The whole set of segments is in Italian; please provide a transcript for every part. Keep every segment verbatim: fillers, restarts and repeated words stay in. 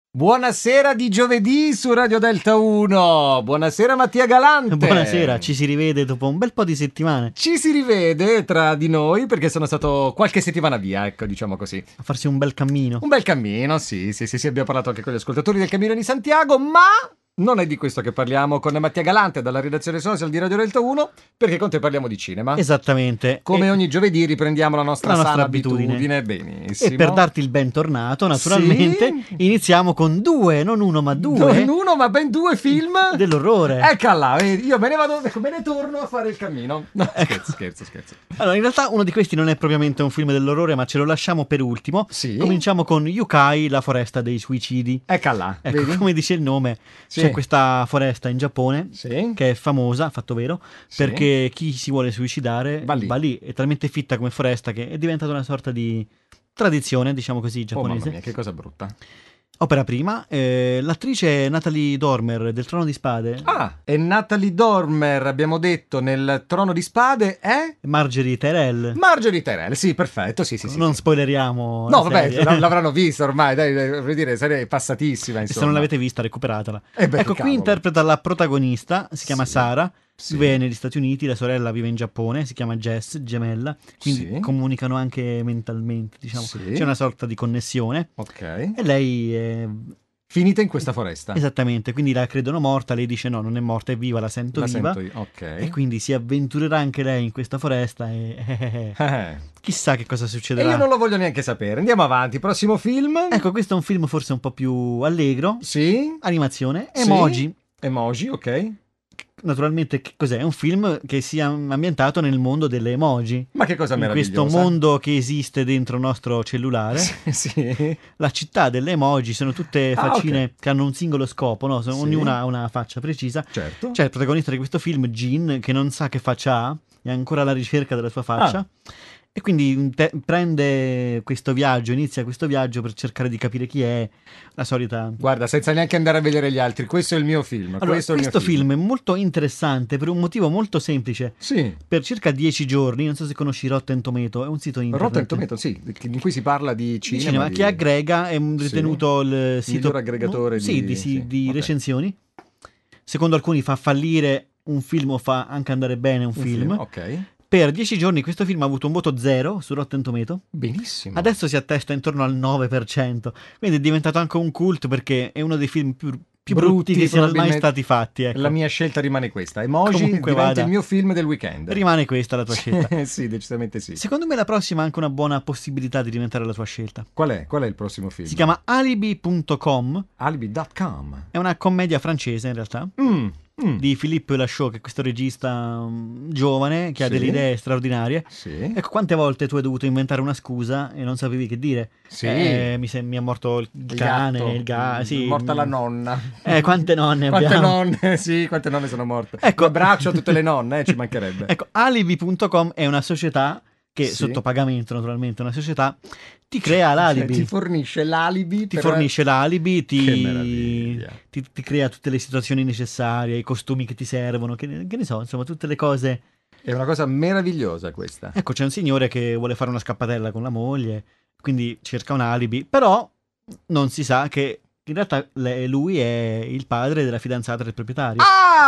Buonasera di giovedì su Radio Delta uno. Buonasera Mattia Galante. Buonasera, ci si rivede dopo un bel po' di settimane. Ci si rivede tra di noi perché sono stato qualche settimana via, ecco, diciamo così. A farsi un bel cammino. Un bel cammino, sì, sì, sì, sì, abbiamo parlato anche con gli ascoltatori del Cammino di Santiago, ma non è di questo che parliamo con Mattia Galante dalla redazione social di Radio Delta uno, perché con te parliamo di cinema. Esattamente. Come e ogni giovedì riprendiamo la nostra, la nostra sana abitudine. abitudine. Benissimo. E per darti il bentornato, naturalmente, Sì. iniziamo con due, non uno ma due. Non uno, ma ben due film dell'orrore. Eccola, vedi, io me ne vado, me ne torno a fare il cammino. No, Ecco. scherzo, scherzo, scherzo. Allora, in realtà uno di questi non è propriamente un film dell'orrore, ma ce lo lasciamo per ultimo. Sì. Cominciamo con Yukai, la foresta dei suicidi. Eccola, Ecco, vedi? come dice il nome, Sì. c'è questa foresta in Giappone Sì. che è famosa, fatto vero, Sì. perché chi si vuole suicidare Va lì. va lì. È talmente fitta come foresta che è diventata una sorta di tradizione, diciamo così, Oh mamma giapponese. mia, che cosa brutta. Opera prima, eh, l'attrice Natalie Dormer del Trono di Spade, Ah, e Natalie Dormer, abbiamo detto, nel Trono di Spade è Marjorie Tyrell. Marjorie Tyrell. Sì, perfetto, sì, sì, sì. Non spoileriamo la No, vabbè, serie. l- l'avranno vista ormai, dai, dai, voglio dire, serie passatissima, E insomma. se non l'avete vista, recuperatela. Eh beh, Ecco, che qui cavolo. interpreta la protagonista, si chiama Sì. Sara, Sì. vive negli Stati Uniti, la sorella vive in Giappone, si chiama Jess, gemella, quindi Sì. comunicano anche mentalmente, diciamo. Sì. C'è una sorta di connessione. Ok. E lei è... Finita in questa foresta. Esattamente, quindi la credono morta, lei dice no, non è morta, è viva, la sento La viva. sento io, ok. E quindi si avventurerà anche lei in questa foresta e Eh. chissà che cosa E succederà. io non lo voglio neanche sapere. Andiamo avanti. Prossimo film. Ecco, questo è un film forse un po' più allegro, Sì. animazione, Sì. emoji. Emoji, ok. Naturalmente, che cos'è? È un film che sia ambientato nel mondo delle emoji. Ma che cosa In meravigliosa. questo mondo che esiste dentro il nostro cellulare. Sì, sì. La città delle emoji sono tutte Ah, faccine ok. che hanno un singolo scopo, no? Sono- Sì. Ognuna ha una faccia precisa. Certo. C'è il protagonista di questo film, Jin, che non sa che faccia ha, è ancora alla ricerca della sua faccia. Ah. E quindi te- prende questo viaggio, inizia questo viaggio per cercare di capire chi è, la solita... Guarda, senza neanche andare a vedere gli altri, questo è il mio film. Allora, questo è il questo mio film. film è molto interessante per un motivo molto semplice. Sì. Per circa dieci giorni, non so se conosci Rotten Tomato, è un sito internet. Rotten Tomato, sì, in cui si parla di di cinema. cinema, di- che aggrega, è Sì. ritenuto il sito Miglior aggregatore sì, di- di, sì, sì, di ok. recensioni. Secondo alcuni fa fallire un film o fa anche andare bene un, Un film. Ok. Per dieci giorni questo film ha avuto un voto zero su Rotten Tomato. Benissimo. Adesso si attesta intorno al nove per cento. Quindi è diventato anche un cult perché è uno dei film più, più brutti, Brutti, che siano mai probabilmente. stati fatti. Ecco. La mia scelta rimane questa. Emoji Comunque diventa vada. il mio film del weekend. Rimane questa la tua scelta. Sì, decisamente sì. Secondo me la prossima ha anche una buona possibilità di diventare la tua scelta. Qual è? Qual è il prossimo film? Si chiama alibi punto com. alibi punto com. È una commedia francese in realtà. Mm, mm. Di Philippe Lachaud, che è questo regista um, giovane che ha Sì. delle idee straordinarie. Sì. Ecco, quante volte tu hai dovuto inventare una scusa e non sapevi che dire? Sì. Eh, mi, se- mi è morto il Il cane, gatto. il gatto. Sì. È morta la nonna. Eh, quante nonne Quante abbiamo? nonne, sì, quante nonne sono morte. Ecco. Un abbraccio a tutte le nonne, eh, ci mancherebbe. Ecco, alibi punto com è una società che, Sì. sotto pagamento naturalmente, una società, ti crea l'alibi. Ti fornisce l'alibi. Ti per- fornisce l'alibi, Che ti, meraviglia. ti, ti crea tutte le situazioni necessarie, i costumi che ti servono, che ne, che ne so, insomma, tutte le cose. È una cosa meravigliosa questa. Ecco, c'è un signore che vuole fare una scappatella con la moglie, quindi cerca un alibi, però non si sa che in realtà le- lui è il padre della fidanzata del proprietario.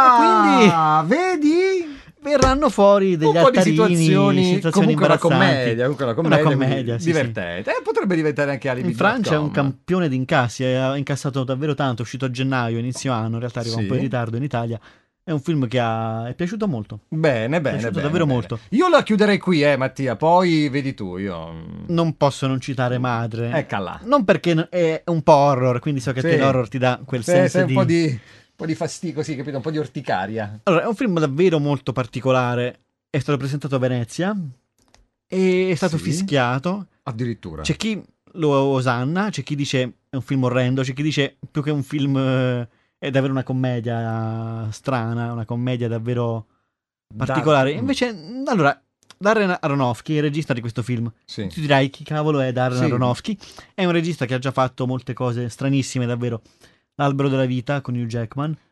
Ah, vedi? Verranno fuori degli Un po' di altarini, situazioni, situazioni comunque una imbarazzanti. commedia, comunque una Una commedia, commedia, quindi sì, divertente. Eh, potrebbe diventare anche alibi In Francia è un punto com. campione di incassi, ha incassato davvero tanto, è uscito a gennaio, inizio anno, in realtà arriva Sì. un po' in ritardo in Italia. È un film che ha... è piaciuto molto. Bene, bene, piaciuto bene, davvero bene. molto. Io la chiuderei qui, eh, Mattia, poi vedi tu, io... Non posso non citare Madre. Eccola. Non perché è un po' horror, quindi so che a Sì. te l'horror ti dà quel Se, senso se un di... po' di... un po' di fastidio, così, capito? Un po' di orticaria. Allora, è un film davvero molto particolare. È stato presentato a Venezia e è stato Sì. fischiato. Addirittura. C'è chi lo osanna, c'è chi dice è un film orrendo, c'è chi dice più che un film eh, è davvero una commedia strana, una commedia davvero particolare. Dar- Invece, allora, Darren Aronofsky, il regista di questo film, Sì. tu dirai chi cavolo è Darren Sì. Aronofsky? È un regista che ha già fatto molte cose stranissime, davvero. L'albero della vita con Hugh Jackman,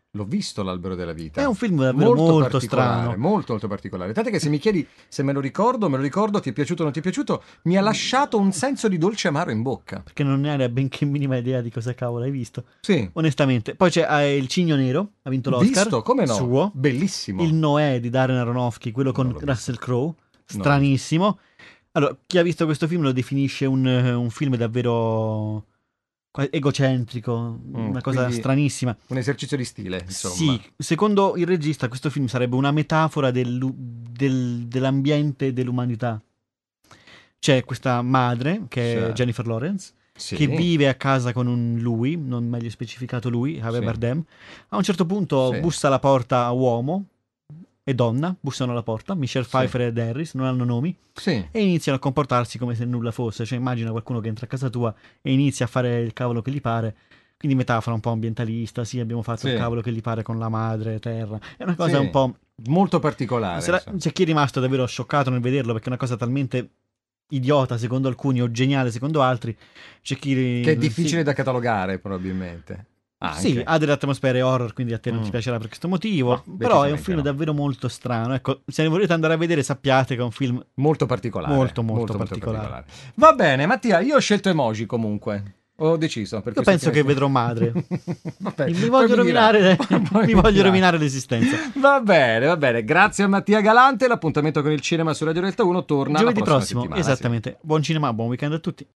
L'ho visto l'Albero della vita. È un film davvero molto, molto particolare, strano. molto molto particolare. Tant'è che se mi chiedi se me lo ricordo, me lo ricordo, ti è piaciuto o non ti è piaciuto, mi ha lasciato un senso di dolce amaro in bocca. Perché non ne hai la benché minima idea di cosa cavolo hai visto. Sì. Onestamente. Poi c'è eh, Il Cigno Nero, ha vinto l'Oscar. Visto, come no? Suo. Bellissimo. Il Noè di Darren Aronofsky, quello con Russell Crowe. Stranissimo. Allora, chi ha visto questo film lo definisce un, un film davvero egocentrico, mm, una cosa stranissima. Un esercizio di stile, insomma. Sì, secondo il regista questo film sarebbe una metafora del, del, dell'ambiente e dell'umanità. C'è questa madre, che è sì. Jennifer Lawrence, sì. che vive a casa con un lui, non meglio specificato lui, Javier sì. Bardem. A un certo punto sì. bussa alla porta a uomo e donna, bussano alla porta, Michelle Pfeiffer sì. ed Harris, non hanno nomi, sì. e iniziano a comportarsi come se nulla fosse. Cioè immagina qualcuno che entra a casa tua e inizia a fare il cavolo che gli pare, quindi metafora un po' ambientalista, sì, abbiamo fatto sì. il cavolo che gli pare con la madre terra, è una cosa sì. un po' molto particolare. La... c'è chi è rimasto davvero scioccato nel vederlo, perché è una cosa talmente idiota secondo alcuni o geniale secondo altri, c'è chi... che è difficile sì. da catalogare probabilmente. Ah, sì, ha delle atmosfere horror, quindi a te non mm. ti piacerà per questo motivo, no, però è un film no. davvero molto strano. Ecco, se ne volete andare a vedere sappiate che è un film molto particolare. Molto, molto, molto particolare. molto particolare. Va bene, Mattia, io ho scelto Emoji comunque. Ho deciso. Io penso che vedrò Madre. Vabbè, mi voglio, rovinare, mi voglio rovinare l'esistenza. Va bene, va bene. Grazie a Mattia Galante. L'appuntamento con il cinema su Radio Delta uno torna giovedì la prossima prossimo. settimana. Esattamente. Sì. Buon cinema, buon weekend a tutti.